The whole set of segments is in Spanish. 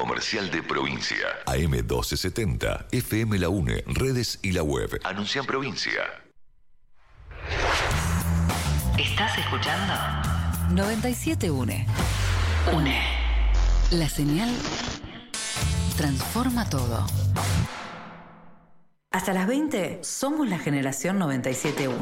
comercial de provincia. AM1270, FM La UNE, redes y la web. Anuncia en provincia. ¿Estás escuchando? 97 UNE. UNE. La señal transforma todo. Hasta las 20 somos la generación 97.1.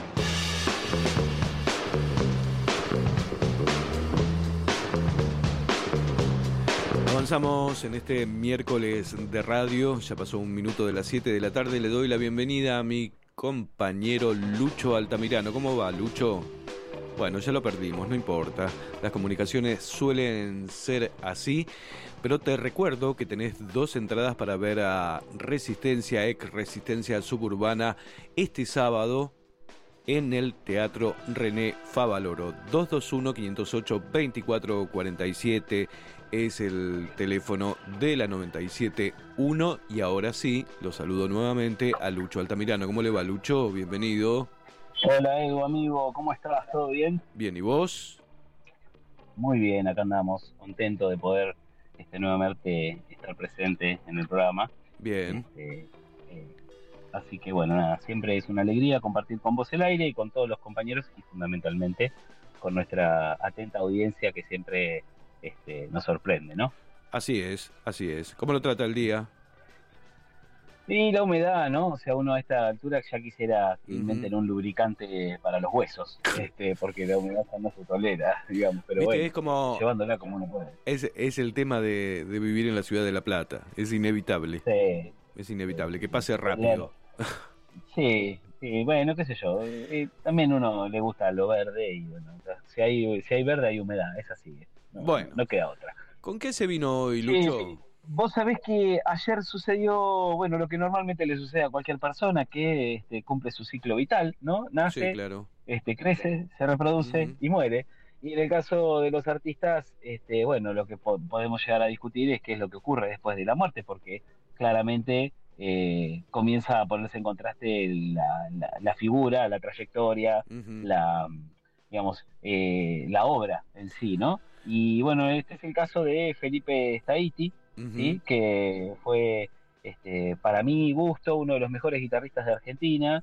Avanzamos en este miércoles de radio, ya pasó un minuto de las 7 de la tarde, le doy la bienvenida a mi compañero Lucho Altamirano. ¿Cómo va, Lucho? Bueno, ya lo perdimos, no importa, las comunicaciones suelen ser así, pero te recuerdo que tenés 2 entradas para ver a Resistencia, ex Resistencia Suburbana, este sábado en el Teatro René Favaloro. 221-508-2447 es el teléfono de la 97.1. Y ahora sí, lo saludo nuevamente a Lucho Altamirano. ¿Cómo le va, Lucho? Bienvenido. Hola, Edu, amigo. ¿Cómo estás? ¿Todo bien? Bien, ¿y vos? Muy bien, acá andamos. Contento de poder nuevamente estar presente en el programa. Bien. Así que bueno, nada, siempre es una alegría compartir con vos el aire y con todos los compañeros y fundamentalmente con nuestra atenta audiencia que siempre nos sorprende, ¿no? Así es, así es. ¿Cómo lo trata el día? Y la humedad, ¿no? O sea, uno a esta altura ya quisiera que inventen un lubricante para los huesos, porque la humedad ya no se tolera, digamos, pero ¿viste? Bueno, es como, llevándola como uno puede. Es el tema de vivir en la ciudad de La Plata, es inevitable. Sí. Es inevitable, que pase rápido. Sí, bueno, qué sé yo. También uno le gusta lo verde y bueno, si hay verde hay humedad, es así. No queda otra. ¿Con qué se vino hoy, Lucho? Sí. Vos sabés que ayer sucedió, bueno, lo que normalmente le sucede a cualquier persona que cumple su ciclo vital, ¿no? Nace, sí, claro. Crece, se reproduce y muere. Y en el caso de los artistas, bueno, lo que podemos llegar a discutir es qué es lo que ocurre después de la muerte, porque claramente comienza a ponerse en contraste la figura, la trayectoria, digamos, la obra en sí, ¿no? Y bueno, este es el caso de Felipe Staiti, ¿sí? Que fue, para mi gusto, uno de los mejores guitarristas de Argentina,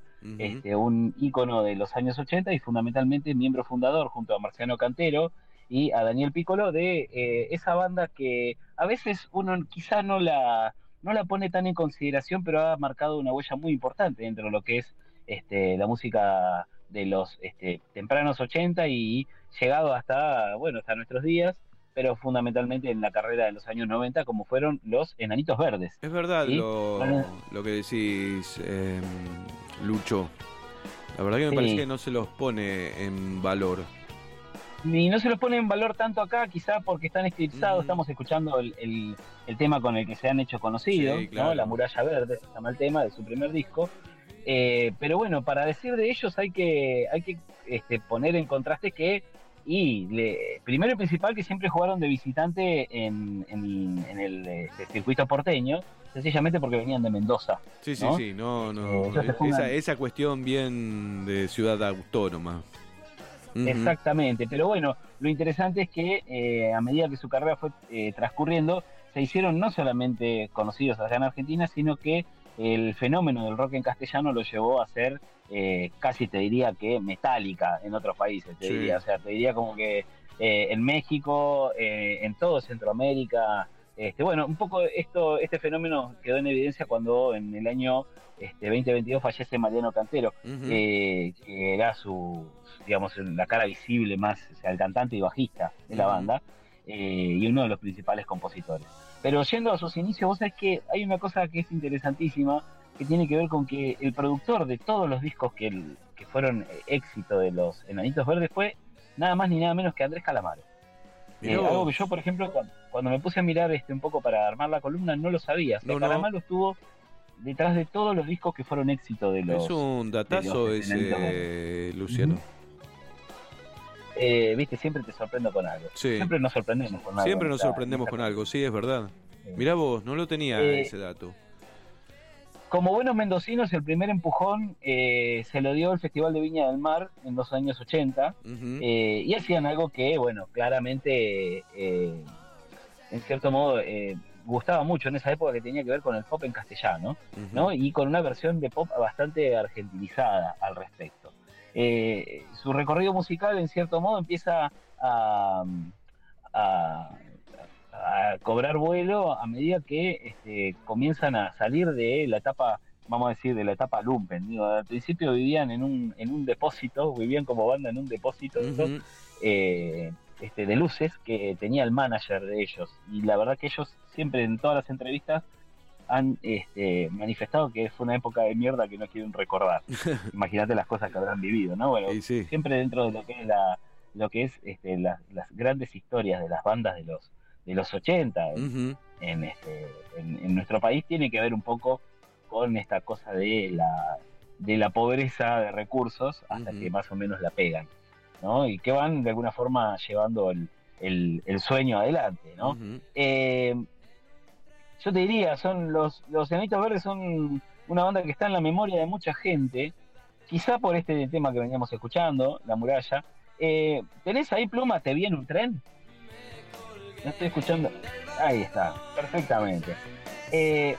un ícono de los años 80 y fundamentalmente miembro fundador junto a Marciano Cantero y a Daniel Piccolo de esa banda que a veces uno quizá no la pone tan en consideración, pero ha marcado una huella muy importante dentro de lo que es la música de los tempranos 80 y llegado hasta nuestros días, pero fundamentalmente en la carrera de los años 90, como fueron los Enanitos Verdes. Es verdad, ¿sí? lo que decís, Lucho. La verdad que me parece que no se los pone en valor. Y no se los pone en valor tanto acá, quizá porque están eclipsados. Estamos escuchando el tema con el que se han hecho conocidos, sí, claro. ¿no? La Muralla Verde, se llama el tema de su primer disco. Pero bueno, para decir de ellos hay que poner en contraste que primero y principal que siempre jugaron de visitante en el circuito porteño, sencillamente porque venían de Mendoza. Sí, ¿no? sí, esa cuestión bien de ciudad autónoma. Exactamente, pero bueno, lo interesante es que a medida que su carrera fue transcurriendo, se hicieron no solamente conocidos allá en Argentina, sino que el fenómeno del rock en castellano lo llevó a ser casi te diría que Metallica en otros países, te diría como que en México, en todo Centroamérica, bueno, un poco este fenómeno quedó en evidencia cuando en el año 2022 fallece Mariano Cantero, que era digamos, la cara visible más, o sea, el cantante y bajista de la banda, y uno de los principales compositores. Pero yendo a sus inicios, vos sabés que hay una cosa que es interesantísima, que tiene que ver con que el productor de todos los discos que fueron éxito de los Enanitos Verdes fue nada más ni nada menos que Andrés Calamaro. Algo que yo, por ejemplo, cuando me puse a mirar un poco para armar la columna, no lo sabía. O sea, Calamaro estuvo detrás de todos los discos que fueron éxito de los... Es un datazo ese, Luciano. Viste, siempre te sorprendo con algo. Sí. Siempre nos sorprendemos con algo. Siempre nos sorprendemos con algo, sí, es verdad. Mirá vos, no lo tenía ese dato. Como buenos mendocinos, el primer empujón se lo dio el Festival de Viña del Mar en los años 80, y hacían algo que, bueno, claramente en cierto modo, gustaba mucho en esa época, que tenía que ver con el pop en castellano, ¿no? Y con una versión de pop bastante argentinizada al respecto. Su recorrido musical, en cierto modo, empieza a cobrar vuelo a medida que comienzan a salir de la etapa, vamos a decir, de la etapa lumpen. Digo, al principio vivían en un depósito, vivían como banda en un depósito de luces que tenía el manager de ellos. Y la verdad que ellos siempre, en todas las entrevistas, han manifestado que fue una época de mierda que no quieren recordar. Imagínate las cosas que habrán vivido, ¿no? Bueno, sí. Siempre dentro de lo que es las grandes historias de las bandas de los 80 en nuestro país, tiene que ver un poco con esta cosa de la pobreza de recursos hasta que más o menos la pegan, ¿no? Y que van de alguna forma llevando el sueño adelante, ¿no? Yo te diría, los Enanitos Verdes son una banda que está en la memoria de mucha gente, quizá por este tema que veníamos escuchando, La Muralla. ¿Tenés ahí, Pluma, Te vi en un tren? No estoy escuchando. Ahí está, perfectamente. Es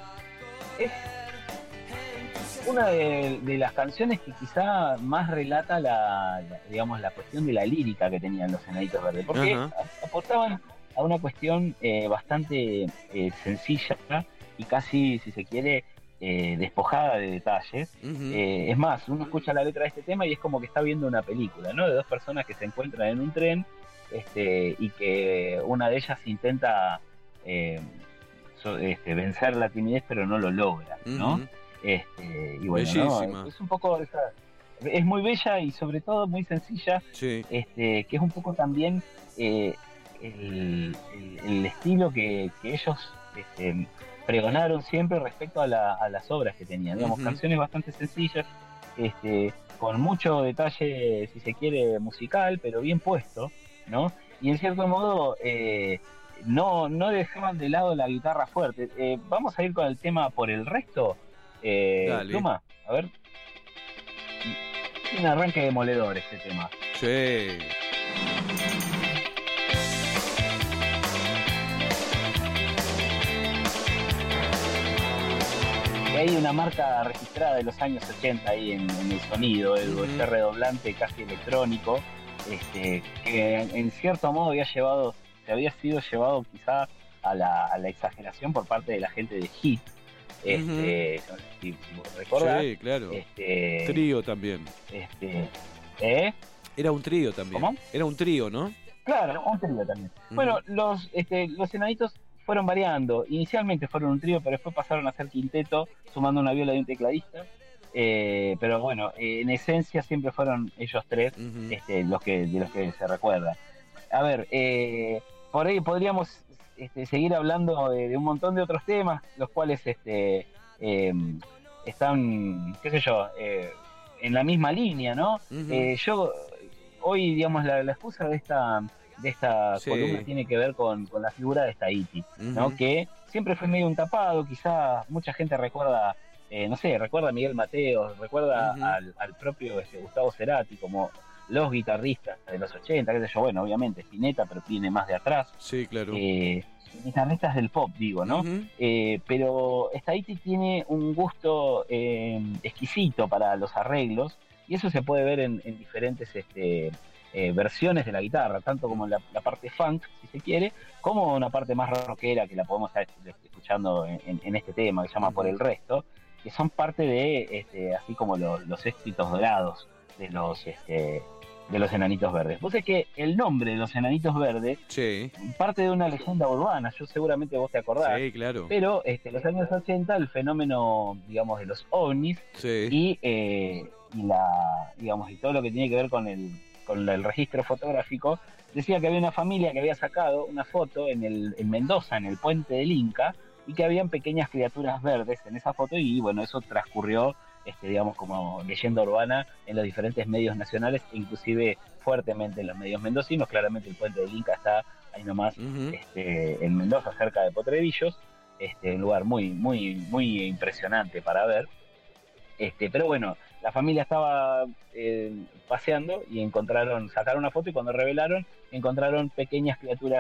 una de las canciones que quizá más relata la cuestión de la lírica que tenían los Enanitos Verdes, porque aportaban a una cuestión bastante sencilla y casi, si se quiere, despojada de detalles. Es más, uno escucha la letra de este tema y es como que está viendo una película, ¿no? De dos personas que se encuentran en un tren y que una de ellas intenta vencer la timidez, pero no lo logra, ¿no? Y bueno, ¿no? Es un poco es muy bella y sobre todo muy sencilla, que es un poco también el estilo que ellos pregonaron siempre respecto a las obras que tenían, digamos, canciones bastante sencillas, con mucho detalle, si se quiere, musical, pero bien puesto, ¿no? Y en cierto modo no dejaban de lado la guitarra fuerte. Vamos a ir con el tema Por el Resto. Pluma, a ver. Un arranque demoledor este tema. Sí. Hay una marca registrada de los años 80 ahí en el sonido, este redoblante casi electrónico, que en cierto modo se había sido llevado quizá a la exageración por parte de la gente de Hit. Si recordás. Sí, claro. Trío también. Era un trío también. ¿Cómo? Era un trío, ¿no? Claro, un trío también. Bueno, los Enanitos fueron variando. Inicialmente fueron un trío, pero después pasaron a ser quinteto, sumando una viola y un tecladista. Pero bueno, en esencia siempre fueron ellos tres de los que se recuerda. A ver, por ahí podríamos seguir hablando de un montón de otros temas, los cuales están, qué sé yo, en la misma línea, ¿no? Yo hoy, digamos, la excusa de esta columna tiene que ver con la figura de Tahiti, ¿no? Que siempre fue medio un tapado, quizá mucha gente recuerda, recuerda a Miguel Mateos, recuerda al propio Gustavo Cerati como los guitarristas de los 80, qué sé yo, bueno, obviamente Spinetta, pero viene más de atrás. Sí, claro. Guitarristas del pop, digo, ¿no? Pero Tahiti tiene un gusto exquisito para los arreglos, y eso se puede ver en diferentes versiones de la guitarra, tanto como la parte funk, si se quiere, como una parte más rockera que la podemos estar escuchando en este tema que se llama Por el Resto, que son parte de así como los éxitos dorados de los Enanitos Verdes. Vos sabés que el nombre de los Enanitos Verdes parte de una leyenda urbana, yo seguramente vos te acordás. Sí, claro. Pero los años 80, el fenómeno, digamos, de los ovnis y todo lo que tiene que ver con el registro fotográfico, decía que había una familia que había sacado una foto en Mendoza, en el puente del Inca, y que habían pequeñas criaturas verdes en esa foto, y bueno, eso transcurrió digamos, como leyenda urbana en los diferentes medios nacionales, inclusive fuertemente en los medios mendocinos. Claramente el puente del Inca está ahí nomás, en Mendoza, cerca de Potrerillos, un lugar muy, muy, muy impresionante para ver. Pero bueno, la familia estaba paseando y sacaron una foto, y cuando revelaron, encontraron pequeñas criaturas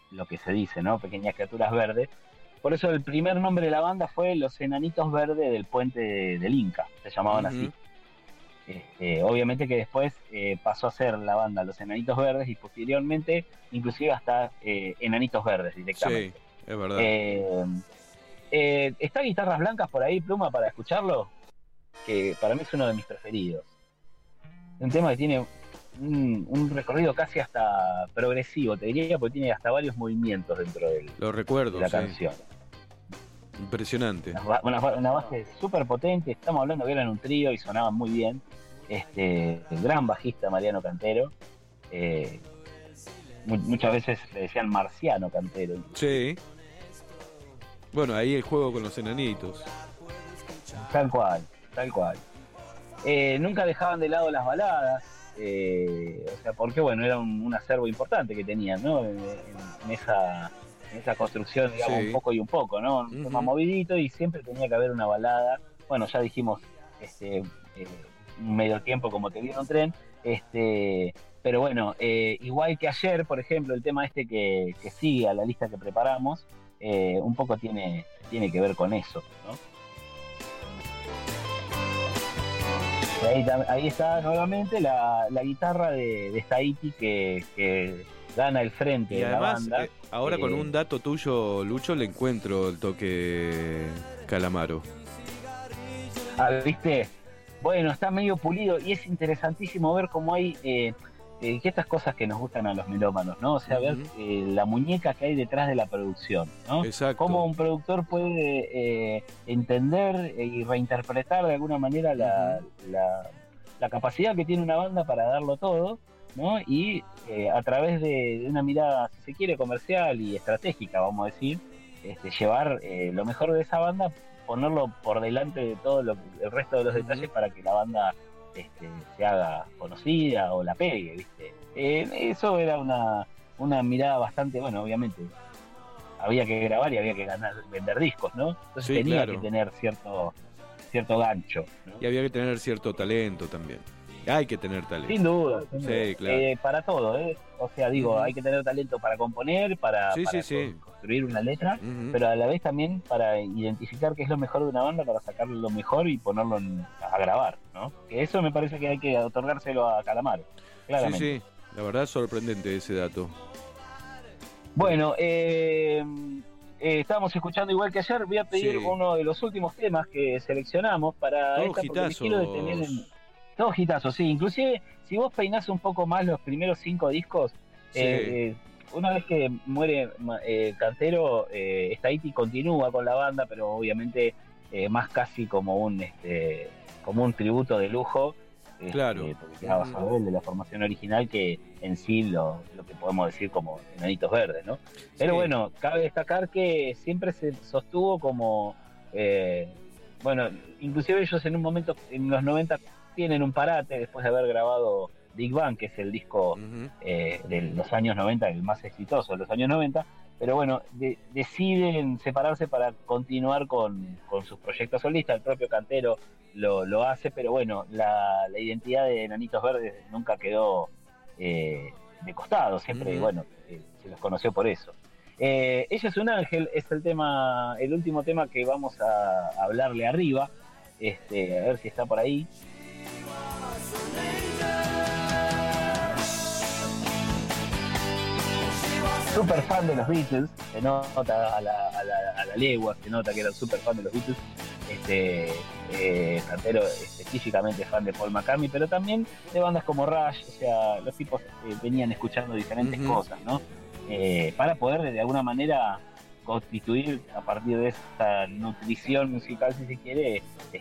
lo que se dice, ¿no? Pequeñas criaturas verdes. Por eso el primer nombre de la banda fue Los Enanitos Verdes del Puente del Inca, se llamaban así. Obviamente que después pasó a ser la banda Los Enanitos Verdes y posteriormente inclusive hasta Enanitos Verdes directamente. Sí, es verdad. ¿Está Guitarras Blancas por ahí, Pluma, para escucharlo? Que para mí es uno de mis preferidos. Un tema que tiene un recorrido casi hasta progresivo, te diría, porque tiene hasta varios movimientos dentro Lo recuerdo, de la sí. canción. Impresionante. Una base súper potente, estamos hablando que eran un trío y sonaban muy bien. El gran bajista Mariano Cantero, muchas veces le decían Marciano Cantero. Sí. Bueno, ahí el juego con los enanitos. Tal cual. Nunca dejaban de lado las baladas, porque bueno, era un acervo importante que tenían, ¿no? En esa construcción, digamos, Sí. un poco y un poco, ¿no? Un tema movidito y siempre tenía que haber una balada. Bueno, ya dijimos, medio tiempo como Te viene un tren, pero bueno, igual que ayer, por ejemplo, el tema que sigue a la lista que preparamos, un poco tiene que ver con eso, ¿no? Ahí está nuevamente la guitarra de Staiti que gana el frente Y de además, la banda. ahora con un dato tuyo, Lucho, le encuentro el toque Calamaro. ¿Viste? Bueno, está medio pulido y es interesantísimo ver cómo hay que estas cosas que nos gustan a los melómanos, ¿no? O sea, ver la muñeca que hay detrás de la producción, ¿no? Exacto. Cómo un productor puede entender y reinterpretar de alguna manera la capacidad que tiene una banda para darlo todo, ¿no? Y a través de una mirada, si se quiere, comercial y estratégica, vamos a decir, llevar lo mejor de esa banda, ponerlo por delante de todo el resto de los detalles para que la banda se haga conocida o la pegue, ¿viste? Eso era una mirada bastante, bueno, obviamente había que grabar y había que vender discos, ¿no? Entonces Sí, tenía claro. que tener cierto gancho, ¿no? Y había que tener cierto talento también. Hay que tener talento. Sin duda. Sí, claro. Para todo, ¿eh? O sea, digo, hay que tener talento para componer, para Sí. construir una letra, pero a la vez también para identificar qué es lo mejor de una banda, para sacarle lo mejor y ponerlo a grabar, ¿no? Que eso me parece que hay que otorgárselo a Calamaro, claramente. Sí, la verdad es sorprendente ese dato. Bueno, estábamos escuchando igual que ayer. Voy a pedir uno de los últimos temas que seleccionamos para Todos hitazos. quiero detener todos hitazos, sí. Inclusive, si vos peinás un poco más los primeros 5 discos, una vez que muere Cantero, Staiti continúa con la banda, pero obviamente más casi como un tributo de lujo. Claro. Porque quedaba basado de la formación original que en sí lo que podemos decir como Enanitos Verdes, ¿no? Pero bueno, cabe destacar que siempre se sostuvo como inclusive ellos en un momento en los 90 tienen un parate después de haber grabado Big Bang, que es el disco de los años 90, el más exitoso de los años 90, pero bueno, deciden separarse para continuar con sus proyectos solistas. El propio Cantero lo hace, pero bueno, la identidad de Enanitos Verdes nunca quedó de costado, siempre, se los conoció por eso. Ella es un ángel, es el último tema que vamos a hablarle arriba, a ver si está por ahí. Súper fan de los Beatles, se nota a la legua, se nota que era súper fan de los Beatles. Cantero específicamente fan de Paul McCartney, pero también de bandas como Rush. O sea, los tipos venían escuchando diferentes cosas, ¿no? Para poder de alguna manera constituir a partir de esta nutrición musical, si se quiere,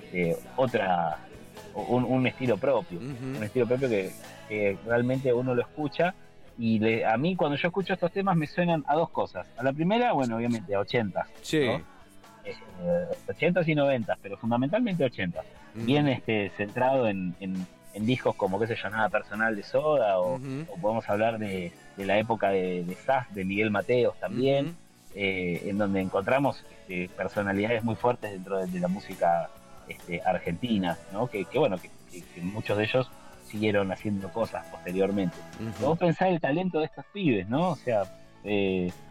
un estilo propio, un estilo propio que realmente uno lo escucha. Y a mí cuando yo escucho estos temas me suenan a dos cosas. A la primera, bueno, obviamente a 80s, sí, ¿no? 80s y 90s, pero fundamentalmente 80s. Bien centrado en discos como, qué sé yo, Nada Personal de Soda, o podemos hablar de la época de Sass, de Miguel Mateos también, en donde encontramos personalidades muy fuertes dentro de la música argentina, ¿no? Que muchos de ellos siguieron haciendo cosas posteriormente. Vos pensás el talento de estos pibes, ¿no? O sea,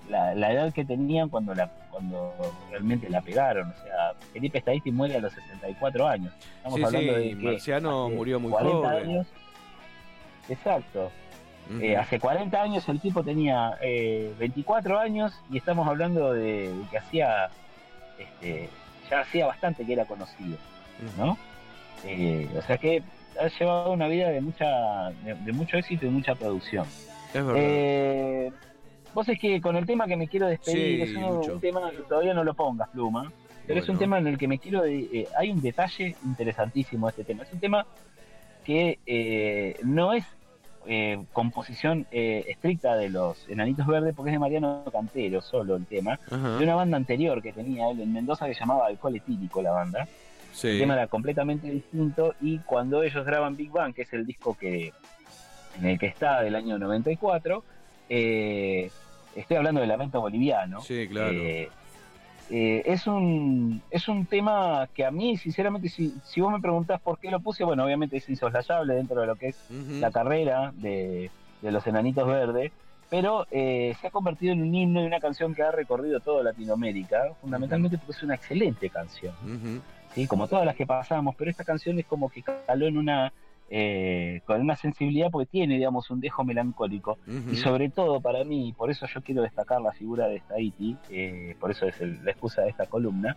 la edad que tenían cuando realmente la pegaron. O sea, Felipe Staisti muere a los 64 años. Estamos hablando de que Marciano murió muy 40 joven. años. Exacto. Hace 40 años el tipo tenía 24 años y estamos hablando de que hacía, ya hacía bastante que era conocido, ¿no? O sea que ha llevado una vida de mucho éxito y mucha producción. Es verdad. Vos es que con el tema que me quiero despedir, Sí, es un tema que todavía no lo pongas, Pluma, pero es un tema en el que me quiero... hay un detalle interesantísimo de este tema. Es un tema que no es composición estricta de los Enanitos Verdes, porque es de Mariano Cantero solo el tema, de una banda anterior que tenía él en Mendoza que se llamaba Alcohol Etílico, la banda. Sí. El tema era completamente distinto, y cuando ellos graban Big Bang, que es el disco en el que está del año 94, estoy hablando de Lamento Boliviano. Sí, claro. Es un tema que a mí, sinceramente, si vos me preguntás por qué lo puse, bueno, obviamente es insoslayable dentro de lo que es la carrera de los Enanitos Verdes, pero se ha convertido en un himno y una canción que ha recorrido toda Latinoamérica, fundamentalmente porque es una excelente canción, ¿sí? Como todas las que pasamos, pero esta canción es como que caló con una sensibilidad porque tiene, digamos, un dejo melancólico, y sobre todo para mí, por eso yo quiero destacar la figura de Staisti, por eso es la excusa de esta columna.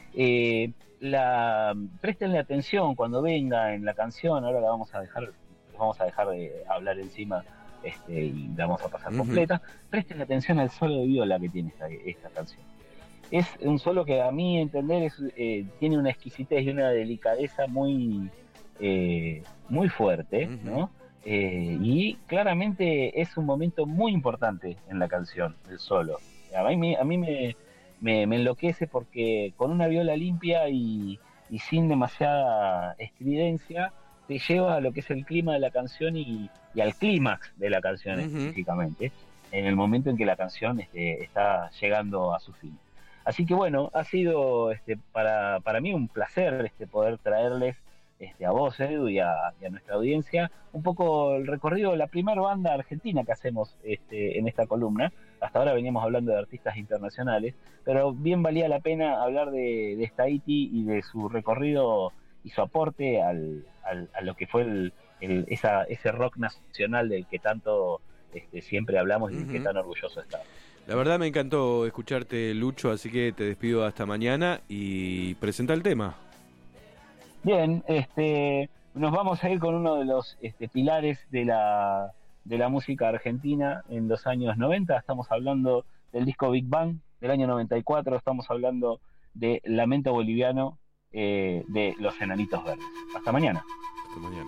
Préstenle atención cuando venga en la canción. Ahora vamos a dejar de hablar encima y la vamos a pasar completa. Préstenle atención al solo de viola que tiene esta canción. Es un solo que a mi entender tiene una exquisitez y una delicadeza muy fuerte, ¿no? Y claramente es un momento muy importante en la canción, el solo. A mí me enloquece porque con una viola limpia y sin demasiada estridencia te lleva a lo que es el clima de la canción y al clímax de la canción específicamente, en el momento en que la canción está llegando a su fin. Así que bueno, ha sido para mí un placer poder traerles a vos, Edu, y a nuestra audiencia un poco el recorrido de la primera banda argentina que hacemos en esta columna. Hasta ahora veníamos hablando de artistas internacionales, pero bien valía la pena hablar de Staisti y de su recorrido y su aporte a lo que fue ese rock nacional del que tanto siempre hablamos y del que tan orgulloso estamos. La verdad me encantó escucharte, Lucho, así que te despido hasta mañana y presenta el tema. Bien, nos vamos a ir con uno de los pilares de la música argentina en los años 90. Estamos hablando del disco Big Bang del año 94. Estamos hablando de Lamento Boliviano de los Enanitos Verdes. Hasta mañana. Hasta mañana.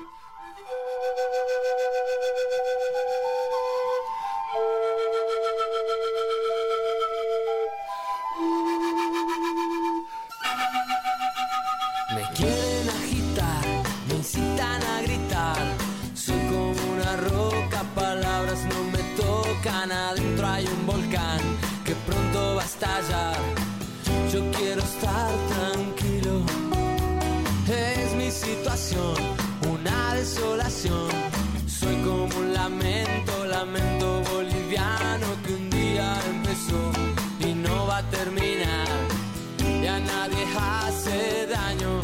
Me quieren agitar, me incitan a gritar. Soy como una roca, palabras no me tocan. Adentro hay un volcán que pronto va a estallar. Yo quiero estar tranquilo. Es mi situación, una desolación. Soy como un lamento boliviano que un día empezó y no va a terminar. Y a nadie hace daño.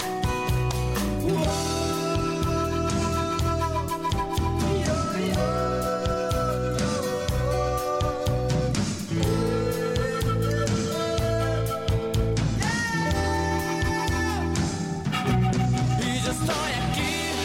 Y yo estoy aquí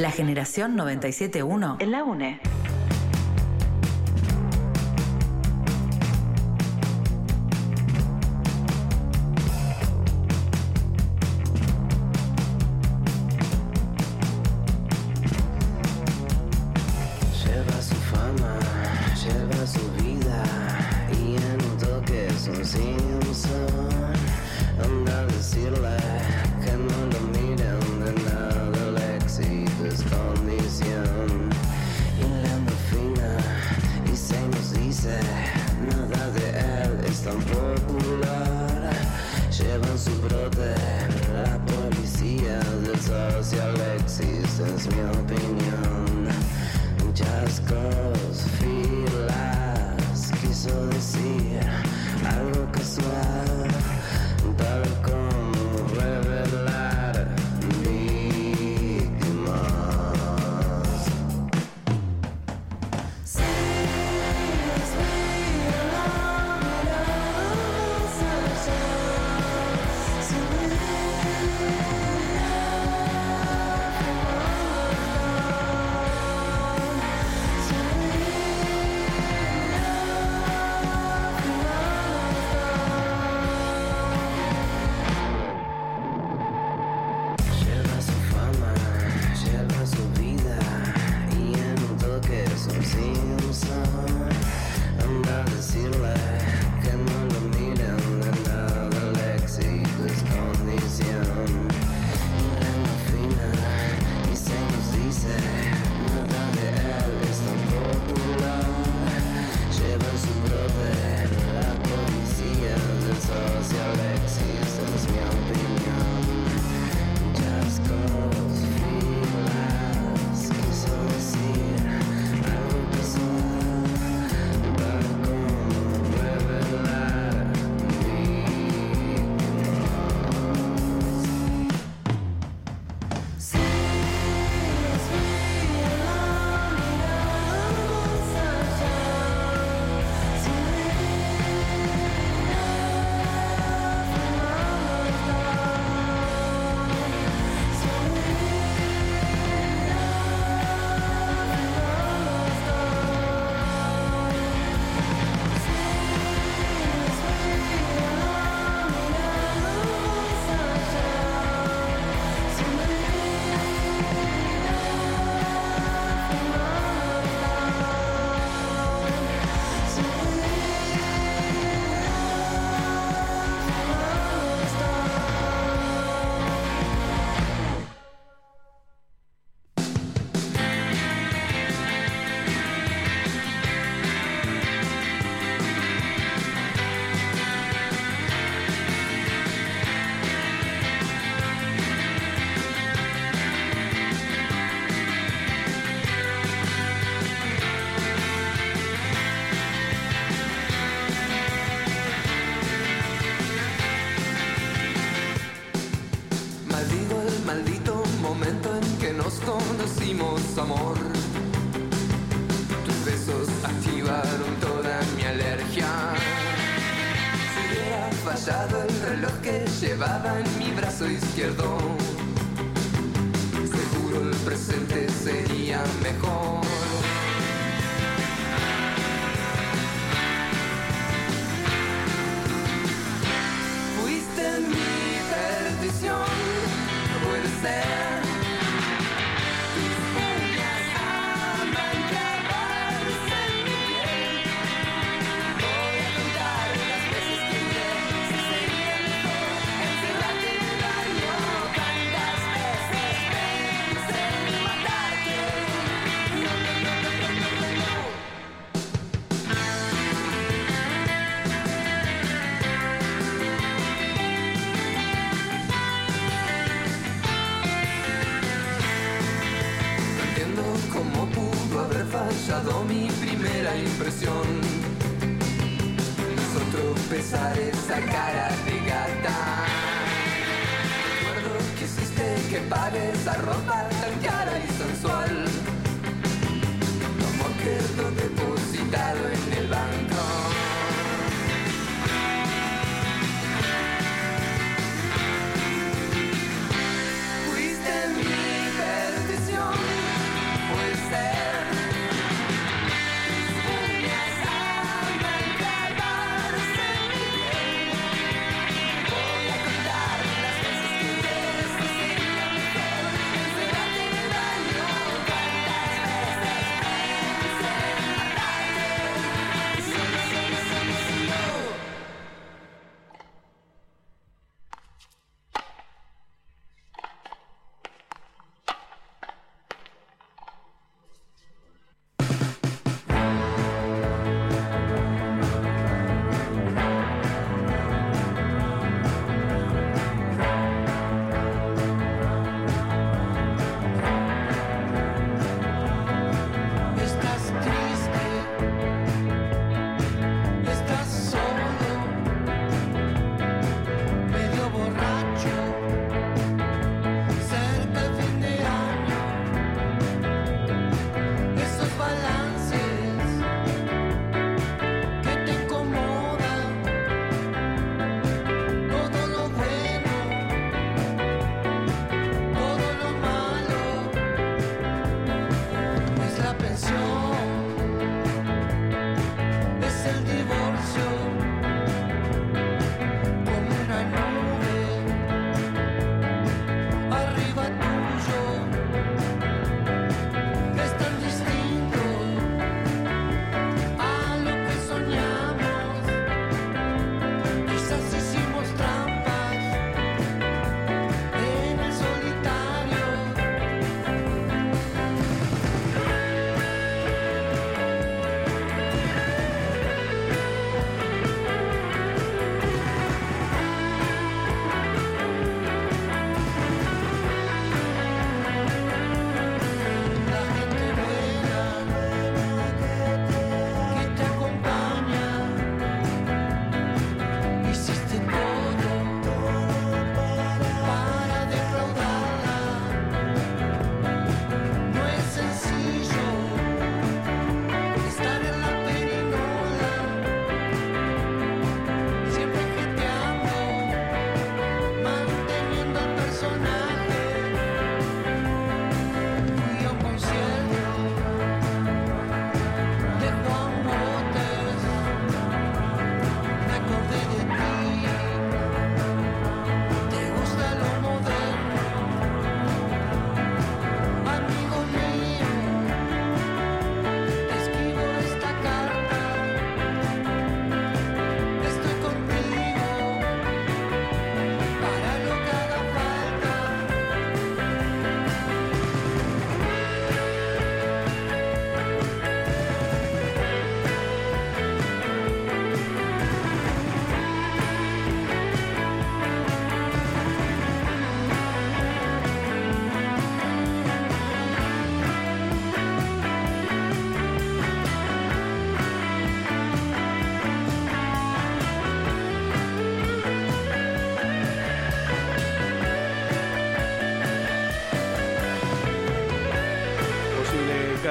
La generación 97.1 en la UNE. Lleva su fama, lleva su vida, y en un toque es un Simpson. Anda a decirle que no lo miren de nada, el éxito es condición. Y la fina y se nos dice, nada de él es tan popular. Llevan su brote, la policía del social existence, mi opinión. Chascos, filas, quiso decir algo casual, tal como revelar víctimas. Lleva su fama, lleva su vida, y en un toque es un Simpson. Anda a decirle que no lo miren de nada, el éxito es condición. Y la fina y se nos dice, nada de él es tan popular. Llevan su brote, la policía del social existence, mi opinión. Chascos, filas, quiso decir algo casual, tal como revelar víctimas. Si los vi en la mirada más allá, maldigo el maldito momento en que nos conocimos, amor. Tus besos activaron toda mi alergia. Si hubiera fallado el reloj que llevaba en mi brazo izquierdo, seguro el presente sería mejor. Fuiste mi perdición, puede ser. Tus uñas aman clavarse en mi piel. Voy a contar las veces que iré, si sería mejor encerrarte en el baño. Tantas veces pensé en matarte. No, no, no, no, no, no, no, no. No entiendo cómo pudo haber fallado mi primera impresión. Hizo tropezar esa cara de gata. Recuerdo que hiciste que pague esa ropa tan cara y sensual. Tu amor quedó depositado en el banco. Fuiste mi perdición.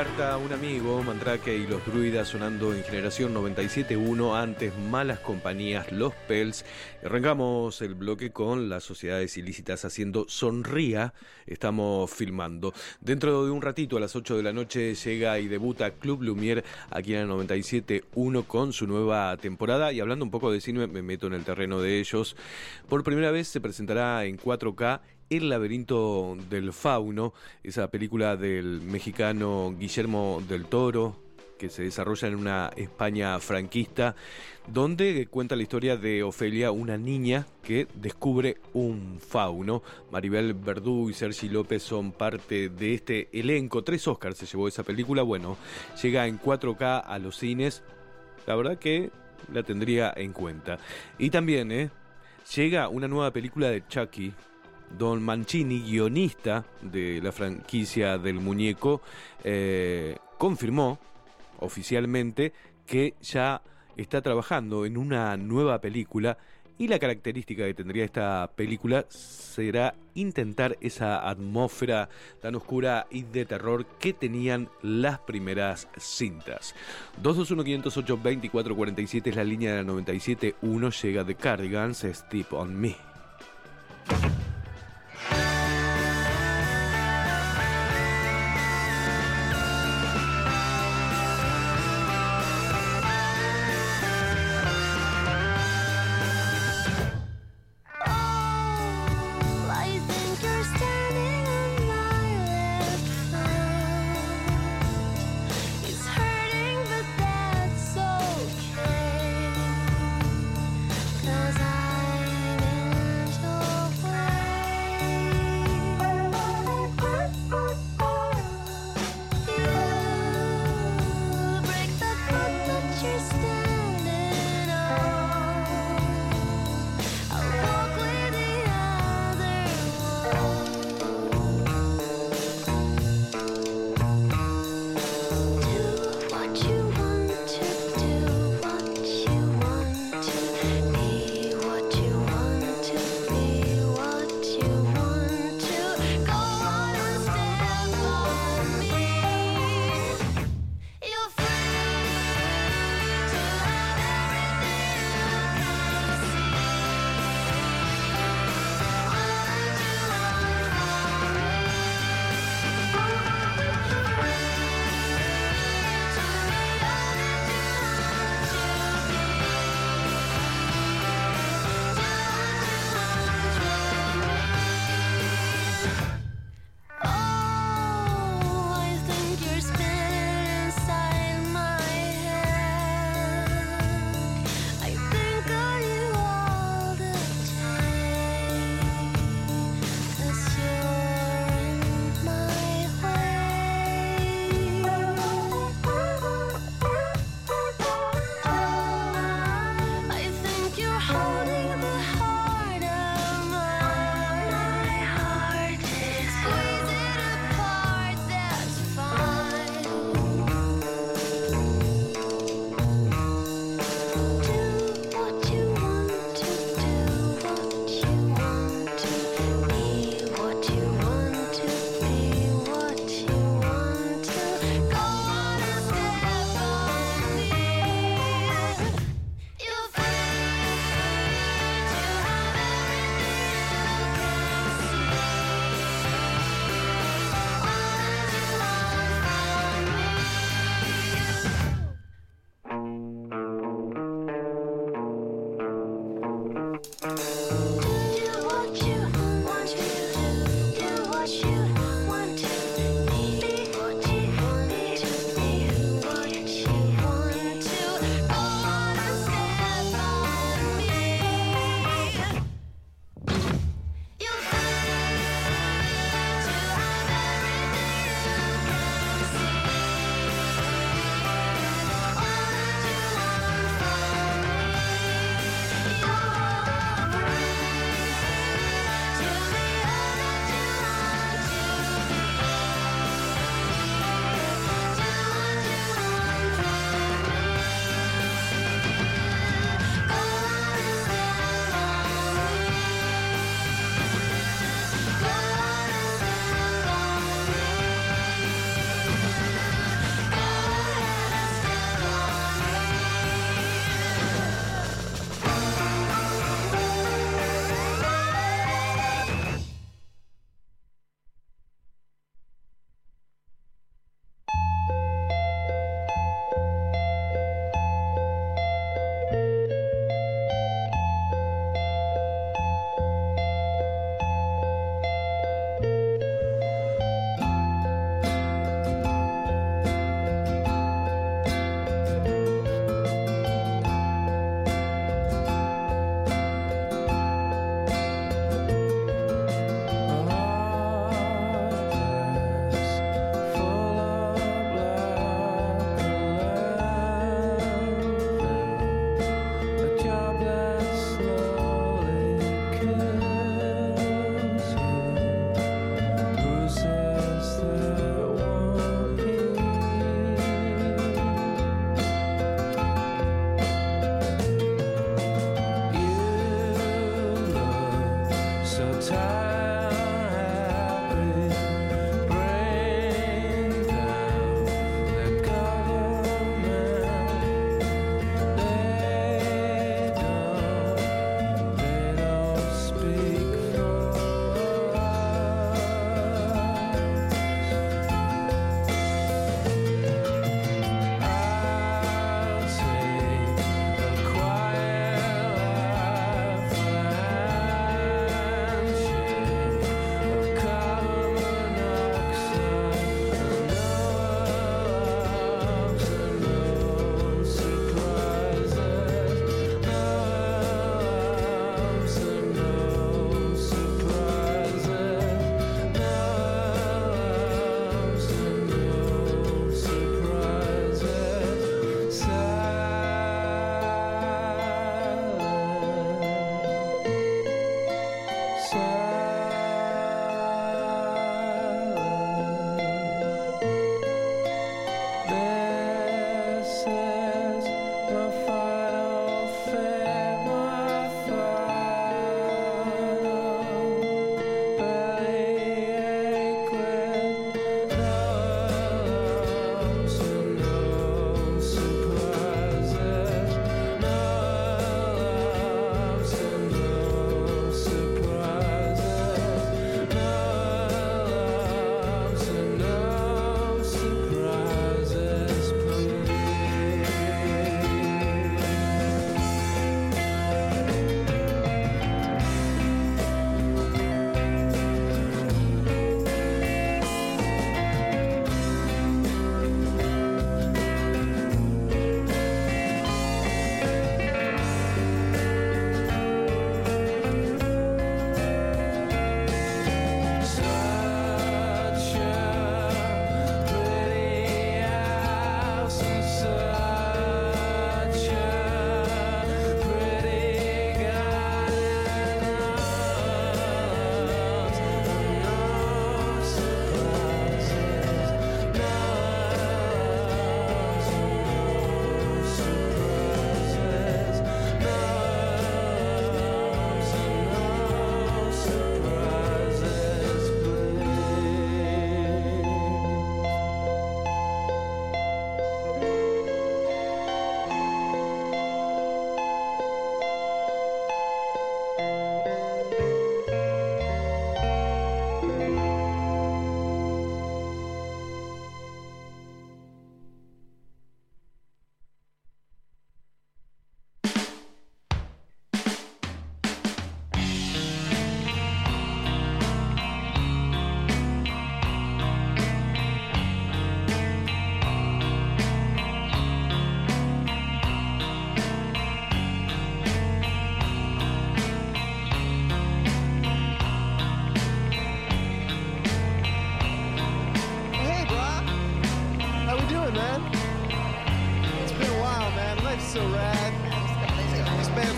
Siddhartha, un amigo, Mandrake y los Druidas sonando en Generación 97.1, antes Malas Compañías, Los Pels. Arrancamos el bloque con las sociedades ilícitas haciendo Sonría. Estamos filmando. Dentro de un ratito, a las 8 de la noche, llega y debuta Club Lumière aquí en el 97.1 con su nueva temporada. Y hablando un poco de cine, me meto en el terreno de ellos. Por primera vez se presentará en 4K El laberinto del fauno, esa película del mexicano Guillermo del Toro, que se desarrolla en una España franquista, donde cuenta la historia de Ofelia, una niña que descubre un fauno. Maribel Verdú y Sergi López son parte de este elenco. 3 Oscars se llevó esa película. Bueno, llega en 4K a los cines. La verdad que la tendría en cuenta. Y también, llega una nueva película de Chucky. Don Mancini, guionista de la franquicia del muñeco, confirmó oficialmente que ya está trabajando en una nueva película, y la característica que tendría esta película será intentar esa atmósfera tan oscura y de terror que tenían las primeras cintas. 221-508-2447 es la línea de la 97.1. Llega The Cardigans, Step on Me. I've been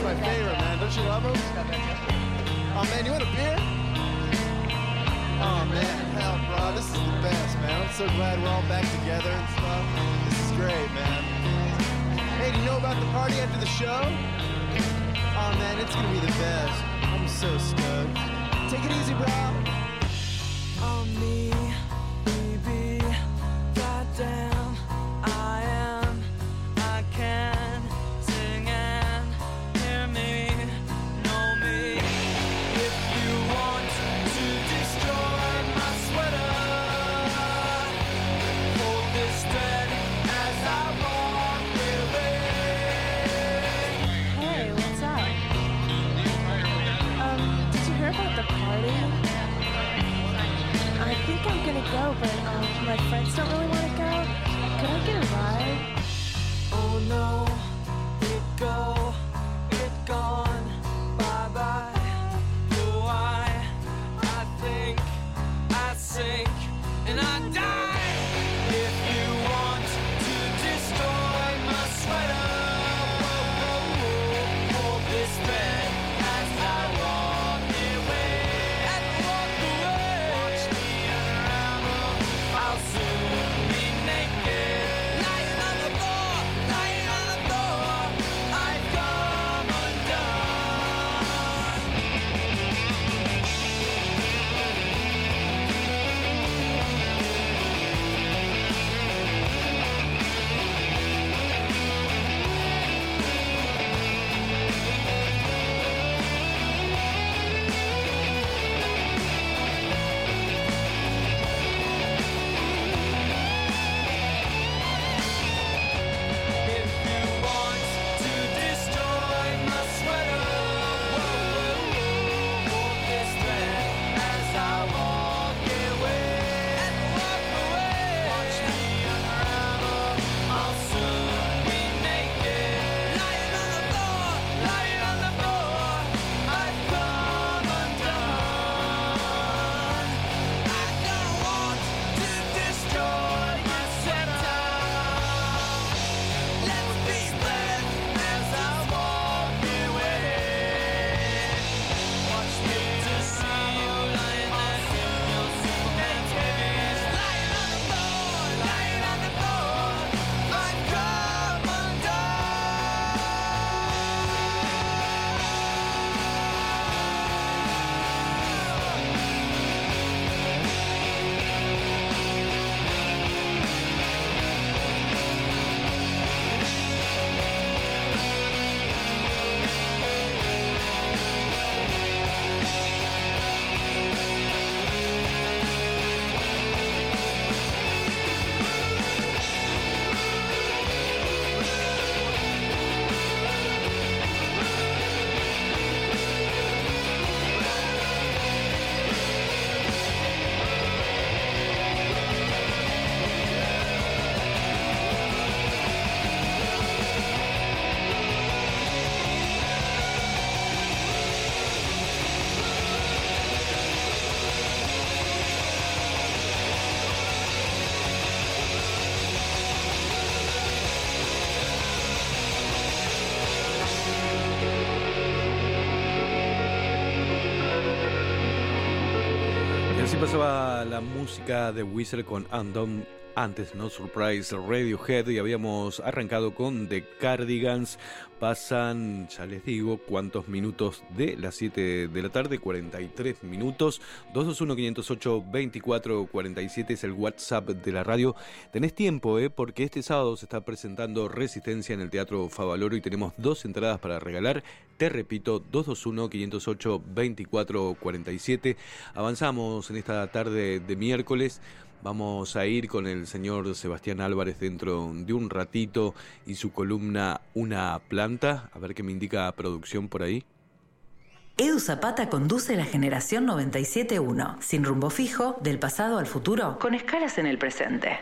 my favorite, man. Don't you love them? Oh, man, you want a beer? Oh, man, hell, bro, this is the best, man. I'm so glad we're all back together and stuff. This is great, man. Hey, do you know about the party after the show? Oh, man, it's gonna be the best. I'm so stoked. Take it easy, bro. On me, baby, goddamn, I am, I can sing and hear me, know me. If you want to destroy my sweater, hold this thread as I walk away. Hey, what's up? Did you hear about the party? I think I'm gonna go, but my friends don't really want to go. Could I get a ride? Oh no, it go, it gone, bye bye. Oh, I think, I sink, and I die. If you want to destroy my sweater, hold this thread as I walk away. Watch me unravel, I'll soon be naked. Lying on the floor, I've come undone. If you want to destroy my sweater, hold this thread as I walk away. Watch me unravel, I'll soon be naked. Lying on the floor, I've come undone. I don't want to destroy my sweater. Let's be split as I walk away. Watch me to see you lying there in your Superman cage. Lying on the floor, I've come Y así pasaba la música de Weezer con Undone. Antes, No Surprise, Radiohead, y habíamos arrancado con The Cardigans. Pasan, ya les digo, cuántos minutos de las 7 de la tarde, 43 minutos. 221-508-2447 es el WhatsApp de la radio. Tenés tiempo, porque este sábado se está presentando Resistencia en el Teatro Favaloro y tenemos 2 entradas para regalar. Te repito, 221-508-2447. Avanzamos en esta tarde de miércoles. Vamos a ir con el señor Sebastián Álvarez dentro de un ratito y su columna Una planta. A ver qué me indica producción por ahí. Edu Zapata conduce la generación 97.1, sin rumbo fijo, del pasado al futuro, con escalas en el presente.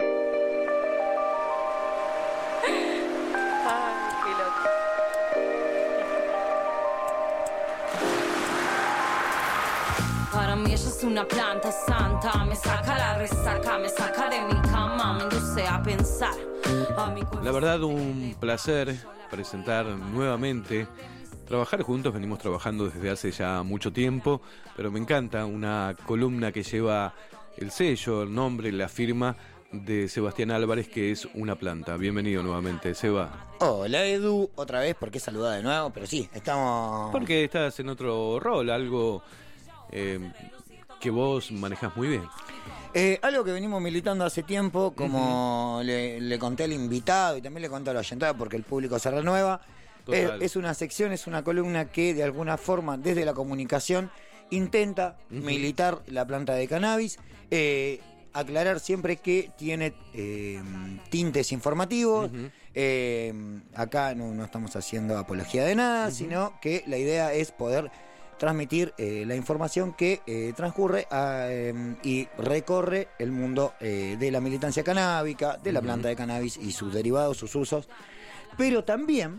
Para mí ella es una planta santa, me saca la resaca, me saca de mi cama, me induce a pensar. La verdad, un placer presentar nuevamente trabajar juntos, venimos trabajando desde hace ya mucho tiempo, pero me encanta una columna que lleva el sello, el nombre, la firma de Sebastián Álvarez, que es Una Planta. Bienvenido nuevamente, Seba. Hola Edu, otra vez, ¿por qué saludar de nuevo? Pero sí, estamos... Porque estás en otro rol, algo que vos manejás muy bien. Algo que venimos militando hace tiempo, como le conté al invitado y también le conté a la oyentada, porque el público se renueva. Es una sección, es una columna que de alguna forma desde la comunicación intenta militar la planta de cannabis, aclarar siempre que tiene tintes informativos. Acá no estamos haciendo apología de nada, sino que la idea es poder transmitir la información que transcurre y recorre el mundo de la militancia canábica, de la planta de cannabis y sus derivados, sus usos. Pero también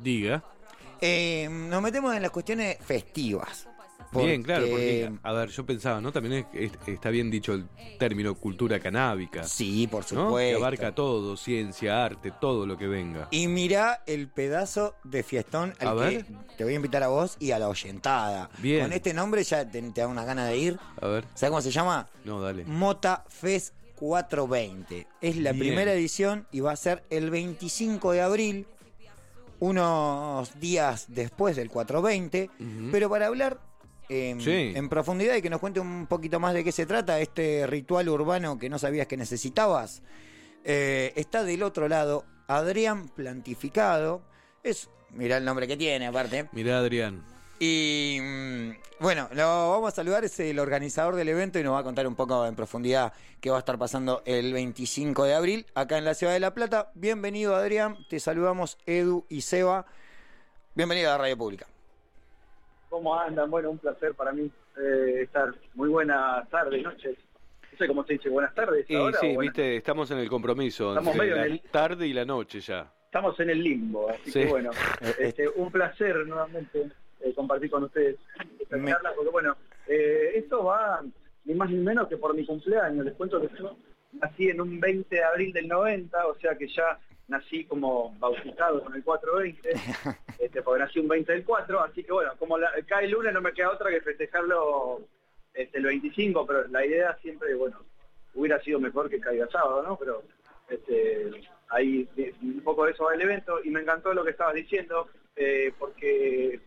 nos metemos en las cuestiones festivas. Bien, claro, porque, a ver, yo pensaba, ¿no? También está bien dicho el término cultura canábica. Sí, por supuesto. ¿No? Que abarca todo, ciencia, arte, todo lo que venga. Y mirá el pedazo de fiestón al que te voy a invitar a vos y a la oyentada. Bien. Con este nombre ya te da una gana de ir. A ver. ¿Sabes cómo se llama? No, dale. Mota Fest 420. Es la primera edición y va a ser el 25 de abril, unos días después del 420. Pero para hablar en profundidad y que nos cuente un poquito más de qué se trata este ritual urbano que no sabías que necesitabas, está del otro lado Adrián Plantificado. Mirá el nombre que tiene aparte. Mirá, Adrián. Y bueno, lo vamos a saludar, es el organizador del evento y nos va a contar un poco en profundidad qué va a estar pasando el 25 de abril acá en la ciudad de La Plata. Bienvenido, Adrián, te saludamos Edu y Seba. Bienvenido a la Radio Pública. ¿Cómo andan? Bueno, un placer para mí estar. Muy buenas tardes, noches. No sé cómo se dice, buenas tardes. Ahora, sí, viste, estamos en el compromiso. Estamos medio la en el... tarde y la noche ya. Estamos en el limbo, así que bueno, un placer nuevamente compartir con ustedes esta charla, porque bueno, esto va ni más ni menos que por mi cumpleaños. Les cuento que yo nací en un 20 de abril del 90, o sea que ya nací como bautizado con el 420, porque nací un 20 del 4, así que bueno, como cae el lunes no me queda otra que festejarlo el 25, pero la idea siempre, bueno, hubiera sido mejor que caiga sábado, ¿no? Pero ahí un poco de eso va el evento y me encantó lo que estabas diciendo, porque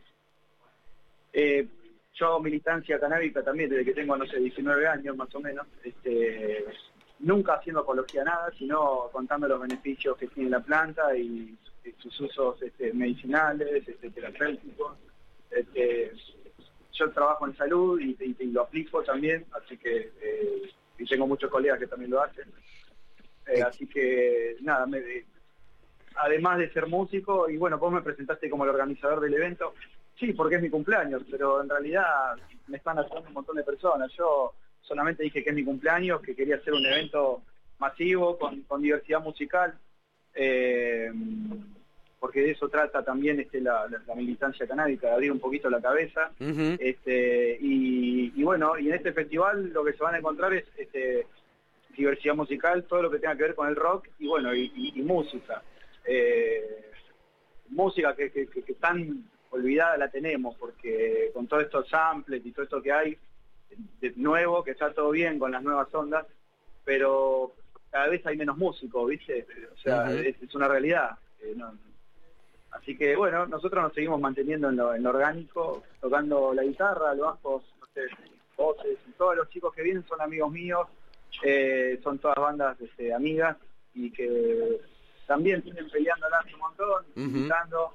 yo hago militancia canábica también desde que tengo, no sé, 19 años más o menos, nunca haciendo apología a nada, sino contando los beneficios que tiene la planta y sus usos medicinales, terapéuticos. Yo trabajo en salud y lo aplico también, así que y tengo muchos colegas que también lo hacen. Así que nada, además de ser músico, y bueno, vos me presentaste como el organizador del evento, sí, porque es mi cumpleaños, pero en realidad me están ayudando un montón de personas. Yo solamente dije que es mi cumpleaños, que quería hacer un evento masivo con diversidad musical, porque de eso trata también la militancia canábica, de abrir un poquito la cabeza. Y bueno, y en este festival lo que se van a encontrar es diversidad musical, todo lo que tenga que ver con el rock y bueno, y música. Música que tan olvidada la tenemos, porque con todos estos samples y todo esto que hay de nuevo, que está todo bien con las nuevas ondas, pero cada vez hay menos músicos, ¿viste? O sea, es una realidad. Así que bueno, nosotros nos seguimos manteniendo en lo orgánico, tocando la guitarra, los bajos, no sé, voces, y todos los chicos que vienen son amigos míos, son todas bandas amigas y que también vienen peleándolas un montón, gritando,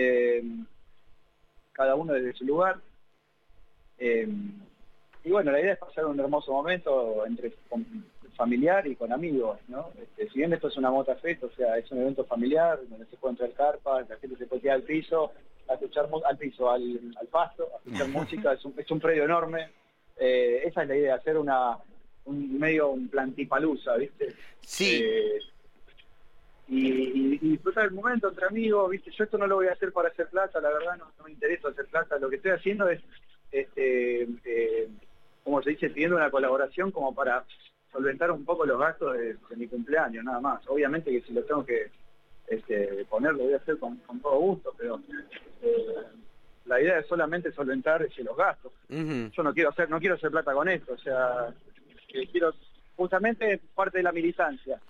cada uno desde su lugar. Y bueno, la idea es pasar un hermoso momento con familiar y con amigos, ¿no? Si bien esto es una Mota Fest, o sea, es un evento familiar donde se puede entrar carpas, la gente se puede tirar al piso, a escuchar al pasto, a escuchar música, es un predio enorme. Esa es la idea, hacer un plantipalusa, ¿viste? Sí. Y disfrutar el momento entre amigos, ¿viste? Yo esto no lo voy a hacer para hacer plata, la verdad no me interesa hacer plata, lo que estoy haciendo es como se dice, pidiendo una colaboración como para solventar un poco los gastos de mi cumpleaños, nada más. Obviamente que si lo tengo que poner, lo voy a hacer con todo gusto, pero la idea es solamente solventar los gastos. Yo no quiero hacer plata con esto, o sea, quiero justamente parte de la militancia.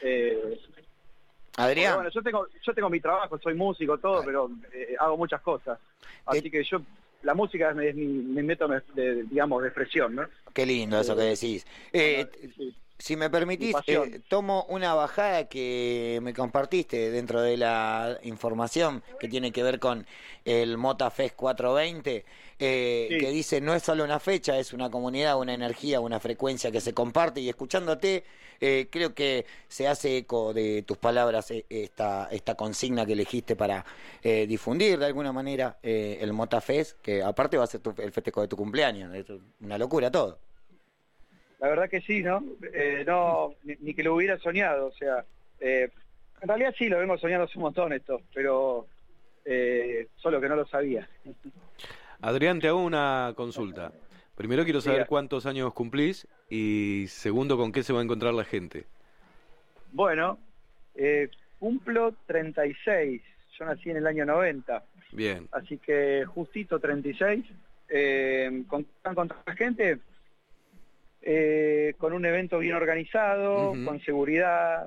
Adrián. Bueno, yo tengo mi trabajo, soy músico, todo, pero hago muchas cosas. Así que la música es mi método digamos, de expresión, ¿no? Qué lindo eso que decís. Sí. Si me permitís, tomo una bajada que me compartiste dentro de la información que tiene que ver con el MotaFest 420, que dice, no es solo una fecha, es una comunidad, una energía, una frecuencia que se comparte, y escuchándote, creo que se hace eco de tus palabras esta consigna que elegiste para difundir de alguna manera el MotaFest, que aparte va a ser el festejo de tu cumpleaños, es una locura todo. La verdad que sí, ¿no? Ni que lo hubiera soñado, o sea, en realidad sí, lo vengo soñando hace un montón esto, pero solo que no lo sabía. Adrián, te hago una consulta. Primero quiero saber cuántos años cumplís y segundo, ¿con qué se va a encontrar la gente? Bueno, cumplo 36, yo nací en el año 90. Bien. Así que justito 36. ¿Con la gente? Con un evento bien organizado, con seguridad,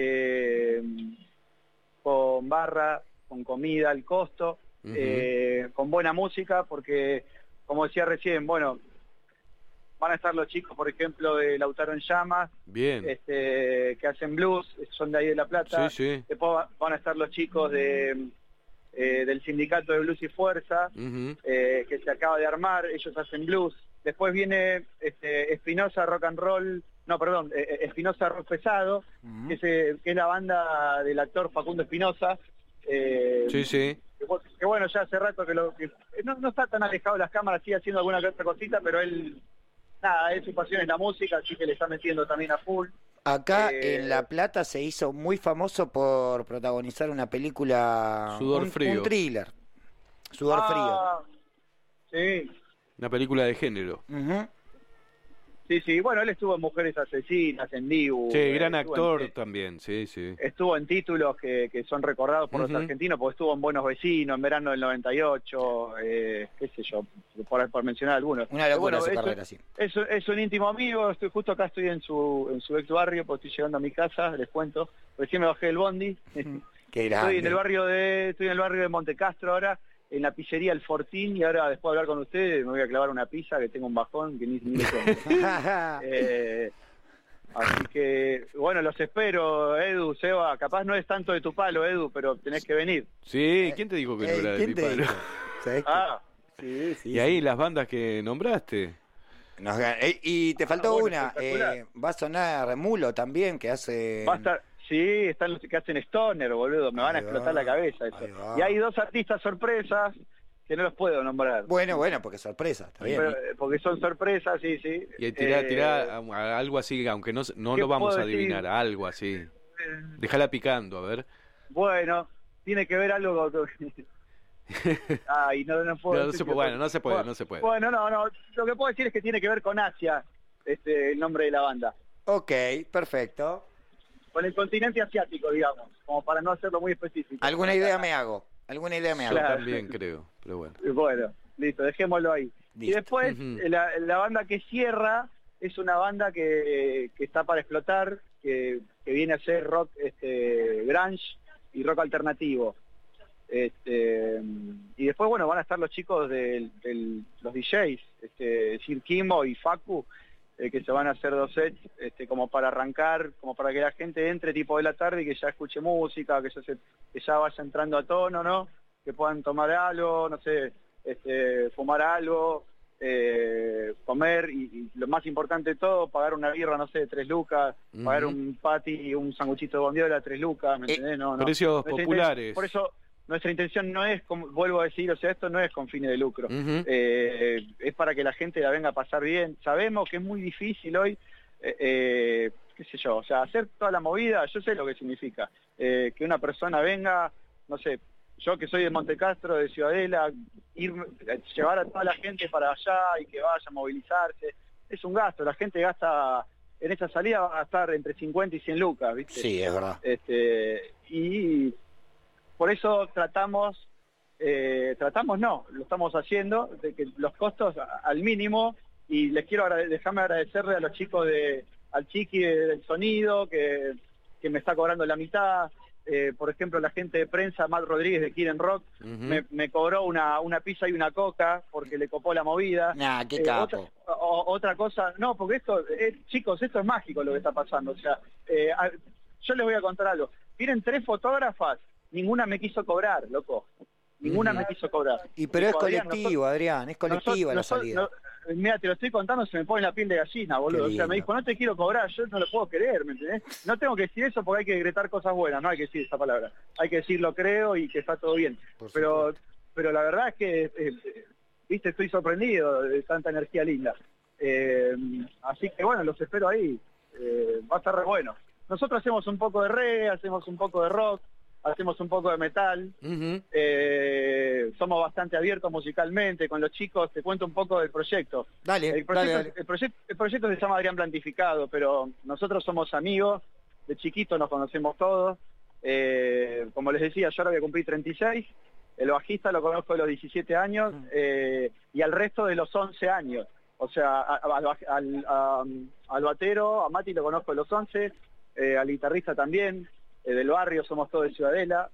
con barra, con comida al costo, con buena música, porque, como decía recién, bueno, van a estar los chicos, por ejemplo, de Lautaro en Llamas, bien, que hacen blues, son de ahí de La Plata. Sí, sí. Después van a estar los chicos del Sindicato de Blues y Fuerza, que se acaba de armar, ellos hacen blues. Después viene Espinosa Rock and Roll, Espinosa Rock Pesado, que es la banda del actor Facundo Espinosa. Sí, sí. Que bueno, ya hace rato que no está tan alejado de las cámaras, sigue haciendo alguna que otra cosita, pero él, su pasión es la música, así que le está metiendo también a full. Acá en La Plata se hizo muy famoso por protagonizar una película... Sudor Frío. Un thriller. Sudor Frío. Sí. Una película de género. Sí, bueno, él estuvo en Mujeres Asesinas, en Dibu. Sí, gran actor también, sí. Estuvo en títulos que son recordados por los argentinos, porque estuvo en Buenos Vecinos, en verano del 98, qué sé yo, por mencionar algunos. Una locura su carrera, sí. Es un íntimo amigo, justo acá estoy en su ex barrio, porque estoy llegando a mi casa, les cuento. Recién me bajé del bondi. Qué grande. Estoy en el barrio de Montecastro ahora, en la pizzería El Fortín, y ahora después de hablar con ustedes me voy a clavar una pizza, que tengo un bajón que ni así que, bueno, los espero, Edu, Seba, capaz no es tanto de tu palo, Edu, pero tenés que venir. Sí, ¿quién te dijo que no era de mi palo? Sí. Y ahí las bandas que nombraste. Y te faltó una, va a sonar Mulo también, que hace... Va a estar... Sí, están los que hacen Stoner, boludo, me van a explotar la cabeza. Y hay dos artistas sorpresas que no los puedo nombrar. Bueno, porque sorpresa, está bien. Porque son sorpresas, sí. Y tirá algo así, aunque no lo vamos a adivinar, algo así. Déjala picando, a ver. Bueno, tiene que ver algo con... Ay, no puedo decir. No se puede. Bueno, no, lo que puedo decir es que tiene que ver con Asia, el nombre de la banda. Ok, perfecto. Con el continente asiático, digamos, como para no hacerlo muy específico. Alguna idea me hago. Yo también creo, pero bueno. Bueno, listo, dejémoslo ahí. Listo. Y después, la banda que cierra es una banda que está para explotar, que viene a hacer rock grunge y rock alternativo. Y después, bueno, van a estar los chicos los DJs, Sir Kimbo y Facu, que se van a hacer 2 sets como para arrancar, como para que la gente entre tipo de la tarde y que ya escuche música, que ya vaya entrando a tono, ¿no? Que puedan tomar algo, no sé, fumar algo, comer y lo más importante de todo, pagar una birra, no sé, de 3 lucas, pagar un patty y un sanguchito de bondiola, 3 lucas, ¿me entendés? No, precios populares. Por eso nuestra intención no es, vuelvo a decir, o sea, esto no es con fines de lucro. Es para que la gente la venga a pasar bien. Sabemos que es muy difícil hoy, qué sé yo, o sea, hacer toda la movida, yo sé lo que significa. Que una persona venga, no sé, yo que soy de Montecastro, de Ciudadela, llevar a toda la gente para allá y que vaya a movilizarse, es un gasto. La gente gasta, en esta salida va a gastar entre 50 y 100 lucas, ¿viste? Sí, es verdad. Y por eso tratamos tratamos no, lo estamos haciendo, de que los costos al mínimo, y les quiero dejarme agradecerle a los chicos al Chiqui del sonido, que me está cobrando la mitad. Por ejemplo, la gente de prensa, Matt Rodríguez de Kiren Rock, me cobró una pizza y una coca porque le copó la movida. Nah, qué capo. Otra cosa, no, porque esto, chicos, esto es mágico lo que está pasando. O sea, yo les voy a contar algo. Vienen 3 fotógrafas, ninguna me quiso cobrar, loco. Ninguna me quiso cobrar. Pero es colectivo, Adrián, es colectiva la salida. Mira, te lo estoy contando, se me pone la piel de gallina, boludo. O sea, me dijo, no te quiero cobrar, yo no lo puedo creer, ¿me entendés? No tengo que decir eso porque hay que decretar cosas buenas, no hay que decir esa palabra. Hay que decir lo creo y que está todo bien. Pero la verdad es que, viste, estoy sorprendido de tanta energía linda. Así que bueno, los espero ahí. Va a estar re bueno. Nosotros hacemos un poco de reggae, hacemos un poco de rock, hacemos un poco de metal, somos bastante abiertos musicalmente, con los chicos te cuento un poco del proyecto. Dale. El proyecto se llama Adrián Plantificado, pero nosotros somos amigos, de chiquitos nos conocemos todos, como les decía, yo ahora voy a cumplir 36, el bajista lo conozco de los 17 años, y al resto de los 11 años, o sea, al batero, a Mati lo conozco de los 11, al guitarrista también, del barrio, somos todos de Ciudadela,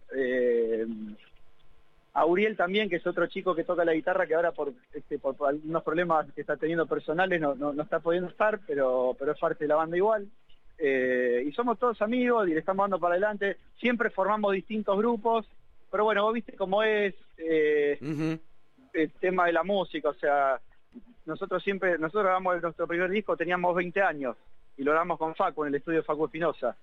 a Uriel también, que es otro chico que toca la guitarra, que ahora por algunos problemas que está teniendo personales no está pudiendo estar, pero es parte de la banda igual, y somos todos amigos y le estamos dando para adelante, siempre formamos distintos grupos, pero bueno, vos viste cómo es el tema de la música, o sea, nosotros grabamos nuestro primer disco, teníamos 20 años, y lo grabamos con Facu, en el estudio de Facu Espinosa.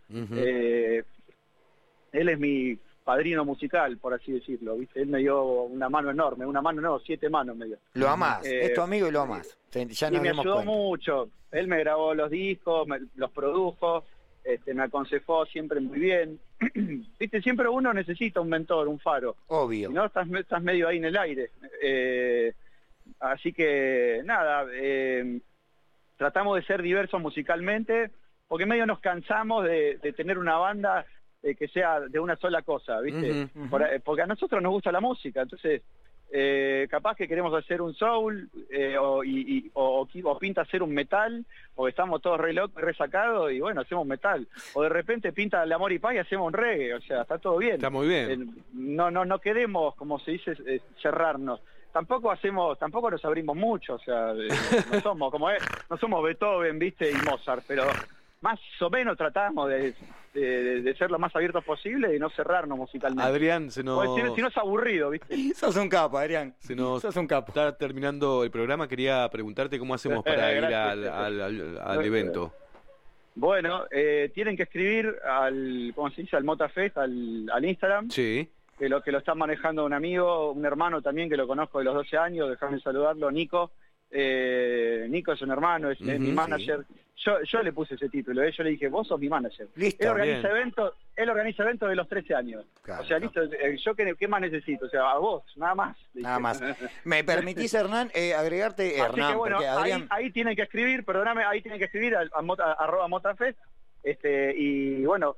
Él es mi padrino musical, por así decirlo, ¿viste? Él me dio una mano enorme, 7 manos me dio. Lo amás, es tu amigo y lo amás. Ya nos y me ayudó cuenta. mucho. Él me grabó los discos, los produjo, me aconsejó siempre muy bien. ¿Viste? Siempre uno necesita un mentor, un faro. Obvio. Si no, estás medio ahí en el aire. Así que, nada, tratamos de ser diversos musicalmente, porque medio nos cansamos de tener una banda que sea de una sola cosa, ¿viste? Porque a nosotros nos gusta la música, entonces capaz que queremos hacer un soul o pinta hacer un metal, porque estamos todos re locos, re sacados y bueno, hacemos metal. O de repente pinta el amor y paz y hacemos un reggae, o sea, está todo bien. Está muy bien. No queremos, como se dice, cerrarnos. Tampoco nos abrimos mucho, o sea, no somos Beethoven, ¿viste? Y Mozart, pero más o menos tratamos de ser lo más abiertos posible y no cerrarnos musicalmente. Adrián, si no es aburrido, ¿viste? Sos un capo, Adrián. Sos un capo. Está terminando el programa, quería preguntarte cómo hacemos para ir al evento. Bueno, tienen que escribir al Motafest, al Instagram. Sí. Que lo está manejando un amigo, un hermano también que lo conozco de los 12 años, déjame saludarlo, Nico. Nico es un hermano, es mi manager. Sí. Yo le puse ese título, yo le dije, vos sos mi manager. Listo, él organiza eventos de los 13 años. Claro, o sea, listo, yo ¿qué más necesito? O sea, a vos, nada más. Nada más. ¿Me permitís, Hernán, agregarte? Así Hernán, que bueno, porque Adrián... ahí tienen que escribir, perdóname, ahí tienen que escribir a @motafest, y bueno,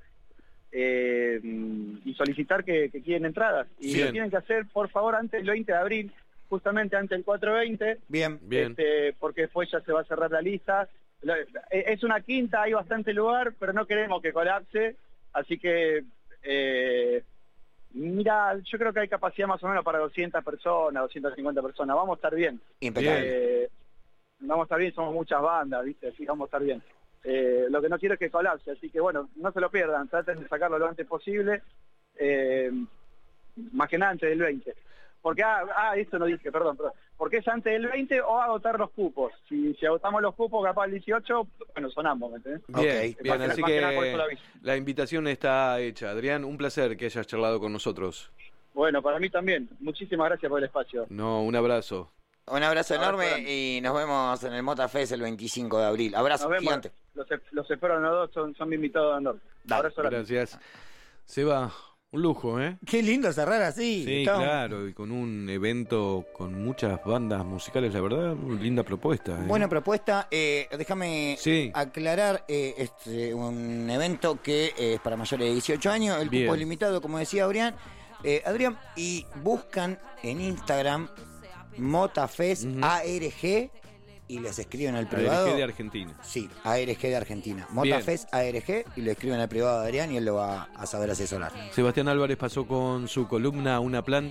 y solicitar que quieren entradas. Y lo tienen que hacer, por favor, antes del 20 de abril, justamente antes del 4/20. Bien. Porque después ya se va a cerrar la lista. Es una quinta, hay bastante lugar, pero no queremos que colapse, así que mira, yo creo que hay capacidad más o menos para 200 personas, 250 personas, vamos a estar bien. Impecable. Vamos a estar bien, somos muchas bandas, ¿viste? Así vamos a estar bien. Lo que no quiero es que colapse, así que bueno, no se lo pierdan, traten de sacarlo lo antes posible, más que nada antes del 20. Porque, esto no dije, perdón, porque es antes del 20 o agotar los cupos. Si agotamos los cupos, capaz el 18, bueno, sonamos, ¿me entendés? Bien, así que la invitación está hecha. Adrián, un placer que hayas charlado con nosotros. Bueno, para mí también. Muchísimas gracias por el espacio. No, un abrazo. Un abrazo enorme y nos vemos en el Motafest el 25 de abril. Abrazo gigante. Los espero en los dos, son mi invitados de Andor. Abrazo. Gracias. Seba, un lujo, ¿eh? Qué lindo cerrar así. Sí, claro, y con un evento con muchas bandas musicales, la verdad, linda propuesta. Buena propuesta. Déjame aclarar, un evento que es para mayores de 18 años, el cupo es limitado, como decía Adrián. Adrián, y buscan en Instagram Motafest ARG y les escriben al privado. ARG de Argentina. Sí, ARG de Argentina. Motafest ARG y le escriben al privado a Adrián y él lo va a saber asesorar. Sebastián Álvarez pasó con su columna Una planta.